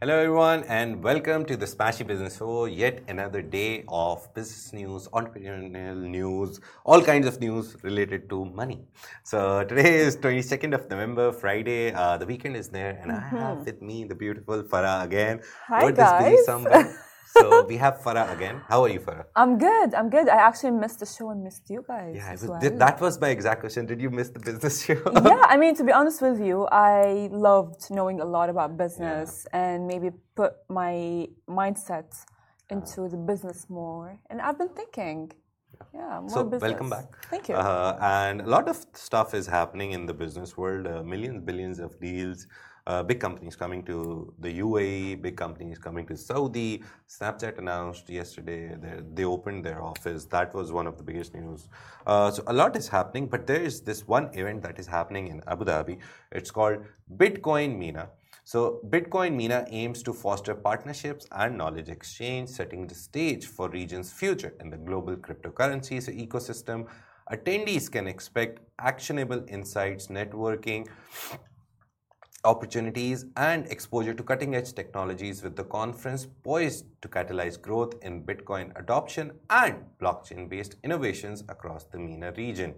Hello, everyone, and welcome to the Smashy Business Show. Yet another day of business news, entrepreneurial news, all kinds of news related to money. So today is 22nd of November, Friday. The weekend is there, and I have with me the beautiful Farah again. Hi We're this busy guys. somewhere. So we have Farah again. How are you, Farah? I'm good. I actually missed the show and missed you guys Yeah, as well. that was my exact question. Did you miss the business show? Yeah, I mean, to be honest with you, I loved knowing a lot about business and maybe put my mindset into the business more. And I've been thinking, more So, business. welcome back. Thank you. And a lot of stuff is happening in the business world. Millions, billions of deals. Big companies coming to the UAE. Big companies coming to Saudi. Snapchat announced yesterday they opened their office. That was one of the biggest news. So a lot is happening. But there is this one event that is happening in Abu Dhabi. It's called Bitcoin MENA. So, Bitcoin MENA aims to foster partnerships and knowledge exchange, setting the stage for region's future in the global cryptocurrencies ecosystem. Attendees can expect actionable insights, networking opportunities, and exposure to cutting edge technologies, with the conference poised to catalyze growth in Bitcoin adoption and blockchain based innovations across the MENA region.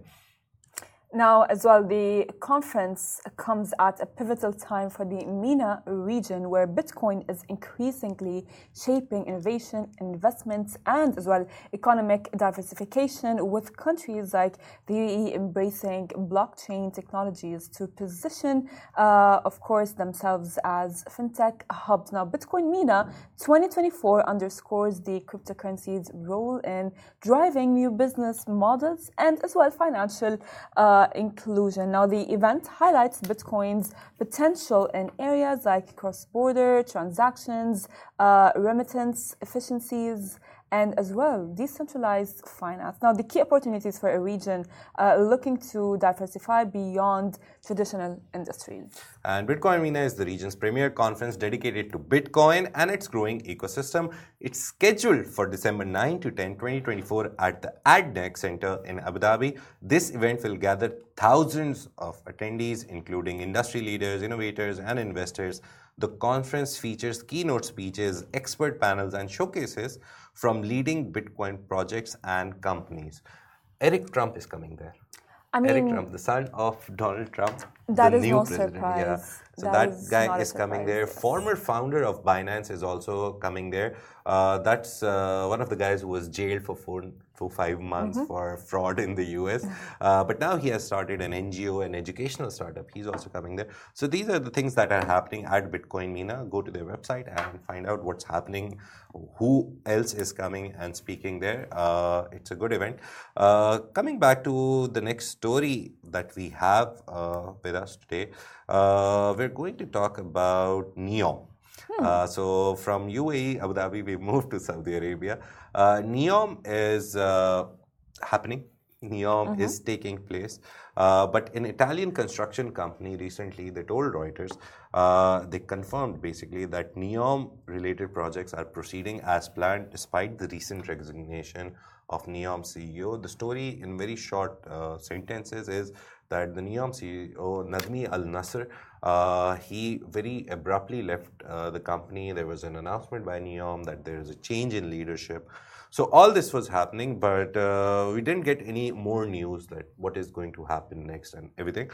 Now, as well, the conference comes at a pivotal time for the MENA region, where Bitcoin is increasingly shaping innovation, investments, and as well economic diversification, with countries like the UAE embracing blockchain technologies to position, of course, themselves as fintech hubs. Now, Bitcoin MENA 2024 underscores the cryptocurrency's role in driving new business models and as well financial inclusion. Now, the event highlights Bitcoin's potential in areas like cross-border transactions, remittance efficiencies, and as well decentralized finance. Now, the key opportunities for a region looking to diversify beyond traditional industries. And Bitcoin MENA is the region's premier conference dedicated to Bitcoin and its growing ecosystem. It's scheduled for December 9 to 10, 2024 at the ADNEC Center in Abu Dhabi. This event will gather thousands of attendees, including industry leaders, innovators, and investors. The conference features keynote speeches, expert panels, and showcases from leading Bitcoin projects and companies. Eric Trump is coming there. Eric Trump, the son of Donald Trump, that the is new no president. surprise. Yeah. So that guy is coming surprise, there. yes. Former founder of Binance is also coming there. That's one of the guys who was jailed for 5 months for fraud in the US. But now he has started an NGO, an educational startup. He's also coming there. So these are the things that are happening at Bitcoin MENA. Go to their website and find out what's happening, who else is coming and speaking there. It's a good event. Coming back to the next story that we have with us today, we're going to talk about NEOM. So from UAE, Abu Dhabi, we moved to Saudi Arabia. NEOM is happening. NEOM is taking place. But an Italian construction company recently, they told Reuters, they confirmed basically that NEOM related projects are proceeding as planned despite the recent resignation of NEOM CEO. The story in very short sentences is that the NEOM CEO, Nadmi Al Nasser, he very abruptly left the company. There was an announcement by NEOM that there is a change in leadership. So all this was happening, but we didn't get any more news that what is going to happen next and everything.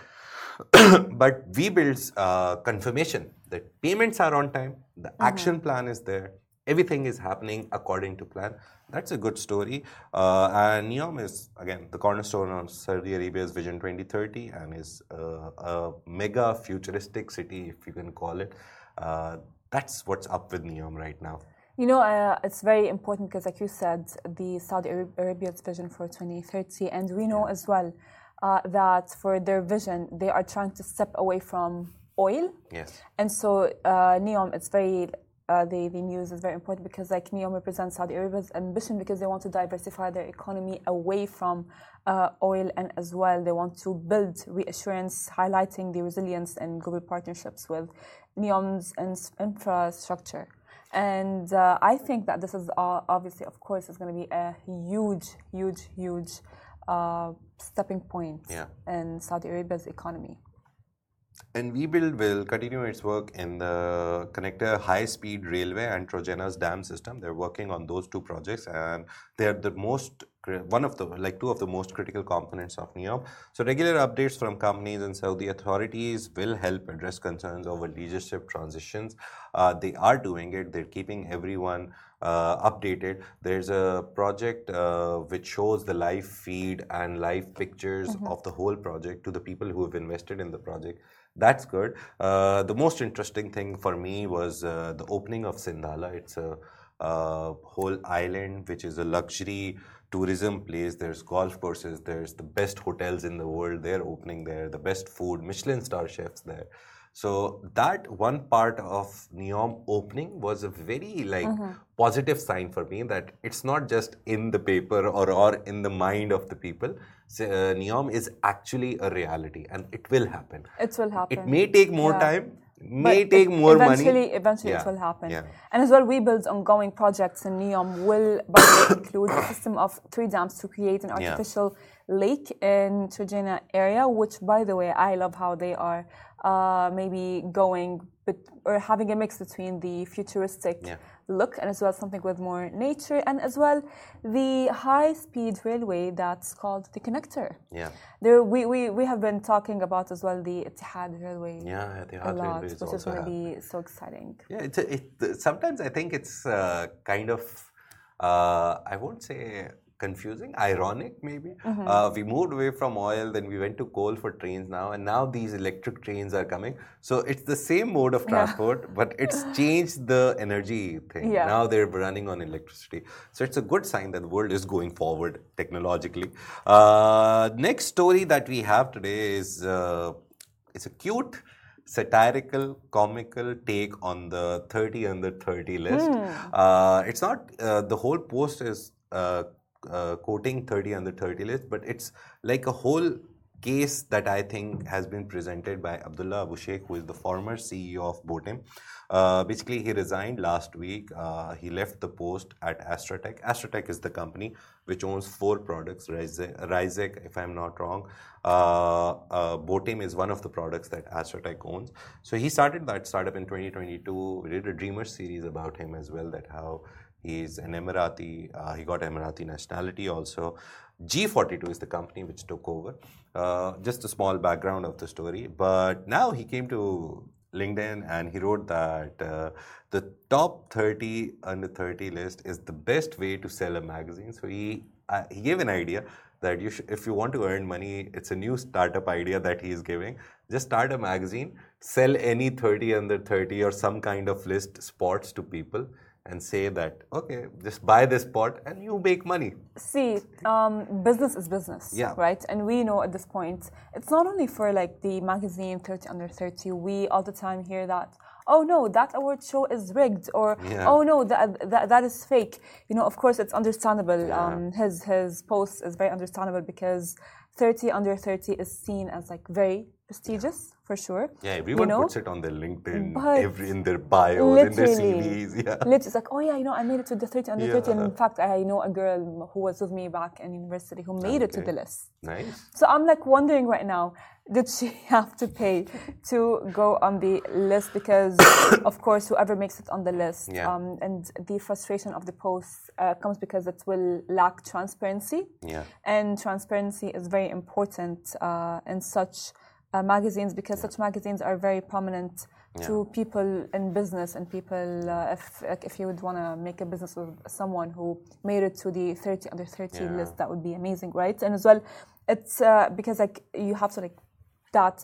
But Webuild's confirmation that payments are on time, the action plan is there, everything is happening according to plan. That's a good story. And NEOM is, again, the cornerstone of Saudi Arabia's Vision 2030 and is a mega futuristic city, if you can call it. That's what's up with NEOM right now. You know, it's very important because, like you said, the Saudi Arabia's vision for 2030, and we know as well that for their vision, they are trying to step away from oil. Yes. And so NEOM, it's very, the news is very important because like NEOM represents Saudi Arabia's ambition because they want to diversify their economy away from oil, and as well they want to build reassurance, highlighting the resilience and global partnerships with NEOM's infrastructure. And I think that this is obviously, of course, is going to be a huge stepping point in Saudi Arabia's economy. And WeBuild will continue its work in the connector high-speed railway and Trojanas dam system. They're working on those two projects, and they're the two of the most critical components of NEOM. So regular updates from companies and Saudi authorities will help address concerns over leadership transitions. They are doing it. They're keeping everyone updated. There's a project which shows the live feed and live pictures of the whole project to the people who have invested in the project. That's good. The most interesting thing for me was the opening of Sindhala. It's a whole island which is a luxury tourism place. There's golf courses, there's the best hotels in the world. They're opening there, the best food, Michelin star chefs there. So that one part of NEOM opening was a very positive sign for me, that it's not just in the paper or in the mind of the people. So, NEOM is actually a reality, and it will happen. It will happen. It may take more time, may take more money. Eventually it will happen. And as well, WeBuild's ongoing projects in NEOM will, by the way, include a system of 3 dams to create an artificial lake in Trojena area, which, by the way, I love how they are maybe going or having a mix between the futuristic look and as well something with more nature, and as well the high-speed railway that's called the connector. We have been talking about as well the Etihad railway a lot, which is going to be so exciting. Sometimes I think it's kind of I won't say confusing, ironic maybe. We moved away from oil, then we went to coal for trains now, and now these electric trains are coming. So it's the same mode of transport, but it's changed the energy thing. Now they're running on electricity. So it's a good sign that the world is going forward technologically. Next story that we have today is it's a cute, satirical, comical take on the 30 under 30 list. It's not, the whole post is quoting 30 under 30 list, but it's like a whole case that I think has been presented by Abdullah Abu Sheikh, who is the former CEO of Botim. Basically, he resigned last week. He left the post at Astratech. Astratech is the company which owns 4 products, Rizek, if I'm not wrong. Botim is one of the products that Astratech owns. So he started that startup in 2022. We did a Dreamer series about him as well, that how he's an Emirati, he got Emirati nationality also. G42 is the company which took over. Just a small background of the story. But now he came to LinkedIn and he wrote that the top 30 under 30 list is the best way to sell a magazine. So he gave an idea that if you want to earn money, it's a new startup idea that he is giving. Just start a magazine, sell any 30 under 30 or some kind of list spots to people, and say that, okay, just buy this spot and you make money. See, business is business, right? And we know at this point, it's not only for like the magazine 30 under 30. We all the time hear that, oh no, that award show is rigged, or oh no, that is fake. You know, of course, it's understandable. His post is very understandable because 30 under 30 is seen as like very prestigious, for sure. Yeah, everyone puts it on their LinkedIn, in their bios, in their CVs. It's like, oh yeah, you know, I made it to the 30 under 30. And in fact, I know a girl who was with me back in university who made it to the list. Nice. So I'm like wondering right now, did she have to pay to go on the list? Because, of course, whoever makes it on the list, and the frustration of the post comes because it will lack transparency. And transparency is very important in such magazines, because such magazines are very prominent to people in business and people. If you would want to make a business with someone who made it to the 30 under 30 list, that would be amazing, right? And as well, it's because like you have to like that,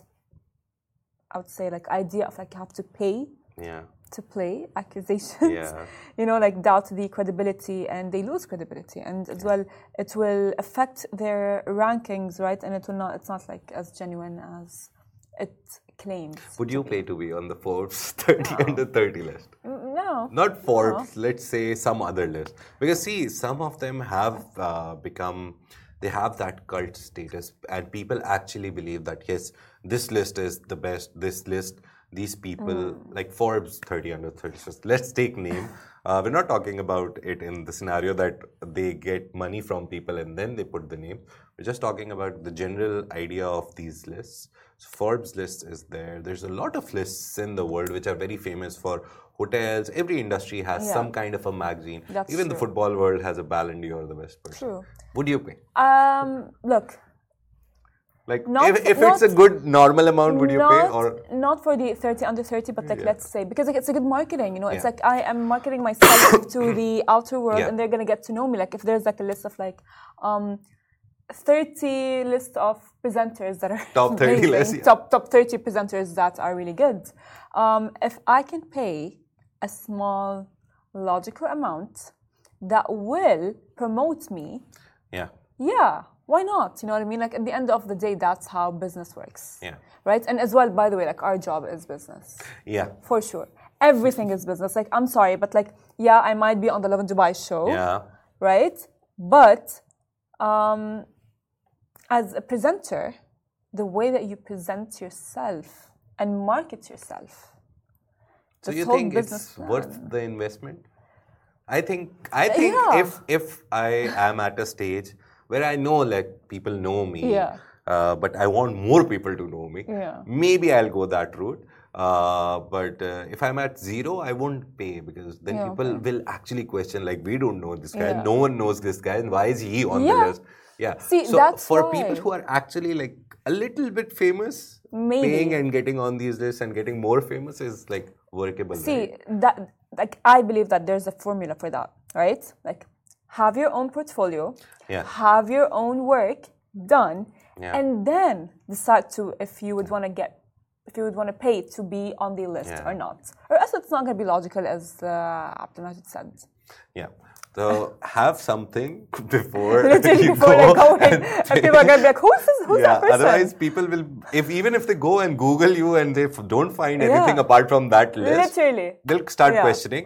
I would say, like idea of like you have to pay to play accusations, you know, like doubt the credibility, and they lose credibility, and as well it will affect their rankings, right? And it will not, it's not like as genuine as it claims. Would you pay to be on the Forbes 30 under 30 list? No. Not Forbes, let's say some other list. Because see, some of them have become, they have that cult status, and people actually believe that yes, this list is the best, this list, these people, like Forbes 30 under 30. So let's take name. We're not talking about it in the scenario that they get money from people and then they put the name. We're just talking about the general idea of these lists. So Forbes list is there. There's a lot of lists in the world which are very famous for hotels. Every industry has some kind of a magazine. That's Even true. the football world has a Ballon d'Or, the best person. True. Would you pay? Look. Like, if it's a good normal amount, would you pay? Or not for the 30 under 30, but like let's say, because like, it's a good marketing, you know, it's like I am marketing myself to the outer world and they're gonna get to know me. Like if there's like a list of like 30 list of presenters that are top 30 amazing, lists, top 30 presenters that are really good. If I can pay a small logical amount that will promote me, yeah, why not? You know what I mean? Like at the end of the day, that's how business works. Yeah. Right? And as well, by the way, like our job is business. Yeah. For sure. Everything is business. Like, I'm sorry, but like, yeah, I might be on the Love in Dubai show. Yeah. Right? But as a presenter, the way that you present yourself and market yourself. So you think it's worth the investment? I think if I am at a stage where I know like people know me, but I want more people to know me, maybe I'll go that route. But if I'm at zero, I won't pay because then people will actually question like, we don't know this guy, no one knows this guy, and why is he on the list? Yeah. See, so that's for people who are actually like a little bit famous, paying and getting on these lists and getting more famous is like workable. See, that like I believe that there's a formula for that, right? Like have your own portfolio, have your own work done, and then decide to if you would want to pay to be on the list or not. Or else it's not going to be logical, as Abdelmajid said. Yeah. So have something before Literally you before go. they go in, and people are going to be like, who's that person? Otherwise people will, even if they go and Google you and they don't find anything apart from that list, they'll start questioning.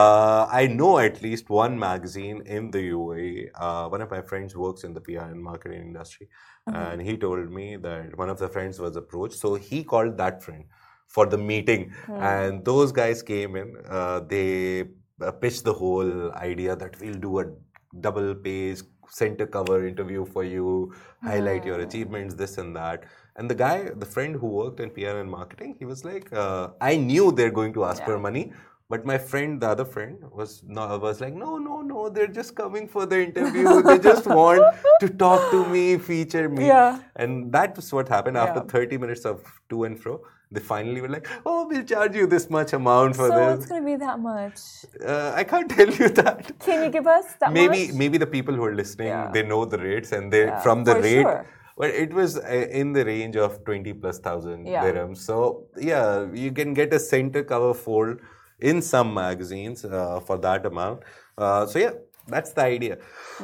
I know at least one magazine in the UAE. One of my friends works in the PR and marketing industry. And he told me that one of the friends was approached. So he called that friend for the meeting. And those guys came in. They pitched the whole idea that we'll do a double page center cover interview for you, highlight your achievements, this and that. And the friend who worked in PR and marketing, he was like, I knew they're going to ask for money. But my friend, the other friend, was like, no, they're just coming for the interview. They just want to talk to me, feature me. And that was what happened after 30 minutes of to and fro. They finally were like, oh, we'll charge you this much amount for this. So it's going to be that much? I can't tell you that. Can you give us that much? Maybe the people who are listening, they know the rates and they from the rate. Sure. But it was in the range of 20,000+ dirhams. So yeah, you can get a center cover fold in some magazines for that amount. So yeah, that's the idea.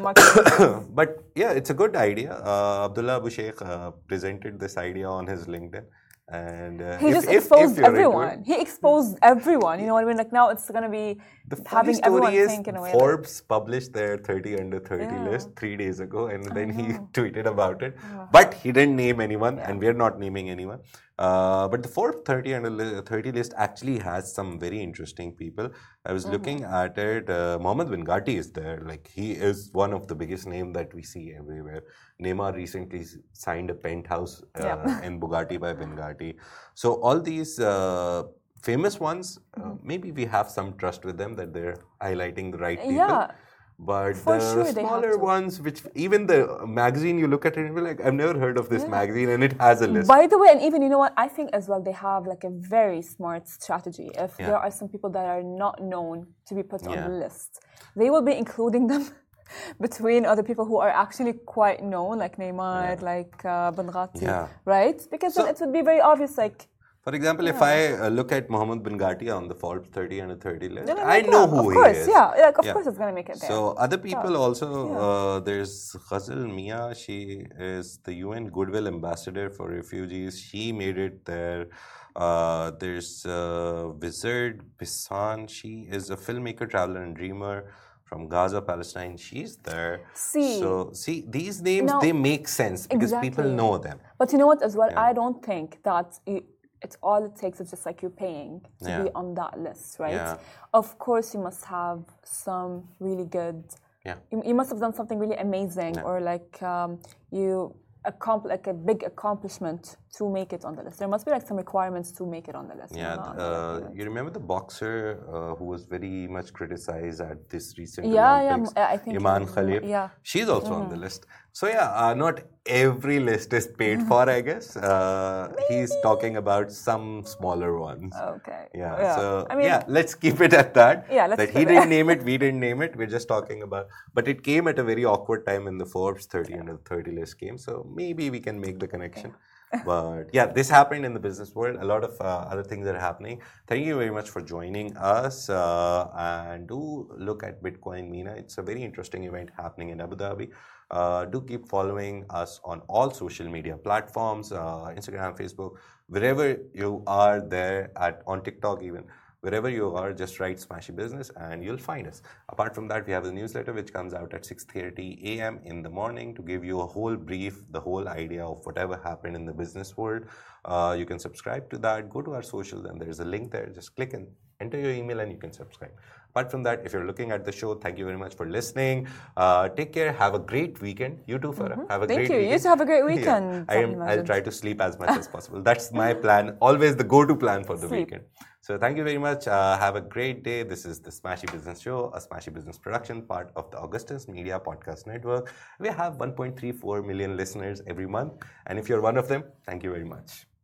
But yeah, it's a good idea. Abdullah Abu Sheikh presented this idea on his LinkedIn. And he just exposed everyone. He exposed everyone. You know what I mean? Like now it's going to be having everyone think in a way. Forbes published their 30 under 30 list 3 days ago, and then he tweeted about it. But he didn't name anyone, and we're not naming anyone. But the Forbes 30 under 30 list actually has some very interesting people. I was looking at it. Mohammed bin Ghati is there. Like he is one of the biggest names that we see everywhere. Neymar recently signed a penthouse in Bugatti by bin Ghati. So all these famous ones, maybe we have some trust with them that they're highlighting the right people. Yeah. But the smaller ones, which even the magazine, you look at it and you're like, I've never heard of this magazine, and it has a list. By the way, and even, you know what, I think as well they have like a very smart strategy. If there are some people that are not known to be put on the list, they will be including them between other people who are actually quite known, like Neymar, like bin Ghati, right? Because then it would be very obvious, like, for example, if I look at Mohammed bin Ghati on the Forbes 30 under 30 list, I know who he is. Of course it's going to make it there. So other people also, there's Ghazal Mia. She is the UN Goodwill Ambassador for Refugees. She made it there. There's Wizard Bissan. She is a filmmaker, traveler, and dreamer from Gaza, Palestine. She's there. So these names, they make sense because people know them. But you know what as well? I don't think that all it takes is just like you're paying to be on that list, right? Yeah. Of course, you must have some really good. Yeah. You must have done something really amazing, or like like a big accomplishment to make it on the list. There must be like some requirements to make it on the list. Yeah, you remember the boxer who was very much criticized at this recent Olympics? I think Iman Khalif. Yeah, she's also on the list. So yeah, not every list is paid for, I guess. He's talking about some smaller ones. Okay. Yeah. So I mean, let's keep it at that. Yeah, that he didn't name it, we didn't name it. We're just talking about. But it came at a very awkward time in the Forbes 30 under 30 list came. So maybe we can make the connection. But yeah, this happened in the business world. A lot of other things are happening. Thank you very much for joining us. And do look at Bitcoin MENA. It's a very interesting event happening in Abu Dhabi. Do keep following us on all social media platforms, Instagram, Facebook, wherever you are there, on TikTok even. Wherever you are, just write Smashy Business and you'll find us. Apart from that, we have a newsletter which comes out at 6:30 a.m. in the morning to give you a whole brief, the whole idea of whatever happened in the business world. You can subscribe to that. Go to our socials and there's a link there. Just click and enter your email and you can subscribe. Apart from that, if you're looking at the show, thank you very much for listening. Take care. Have a great weekend. You too, Farah. Have a great weekend. Thank you. You too have a great weekend. Yeah. I'll try to sleep as much as possible. That's my plan. Always the go-to plan for the weekend. So thank you very much. Have a great day. This is the Smashy Business Show, a Smashy Business production, part of the Augustus Media Podcast Network. We have 1.34 million listeners every month. And if you're one of them, thank you very much.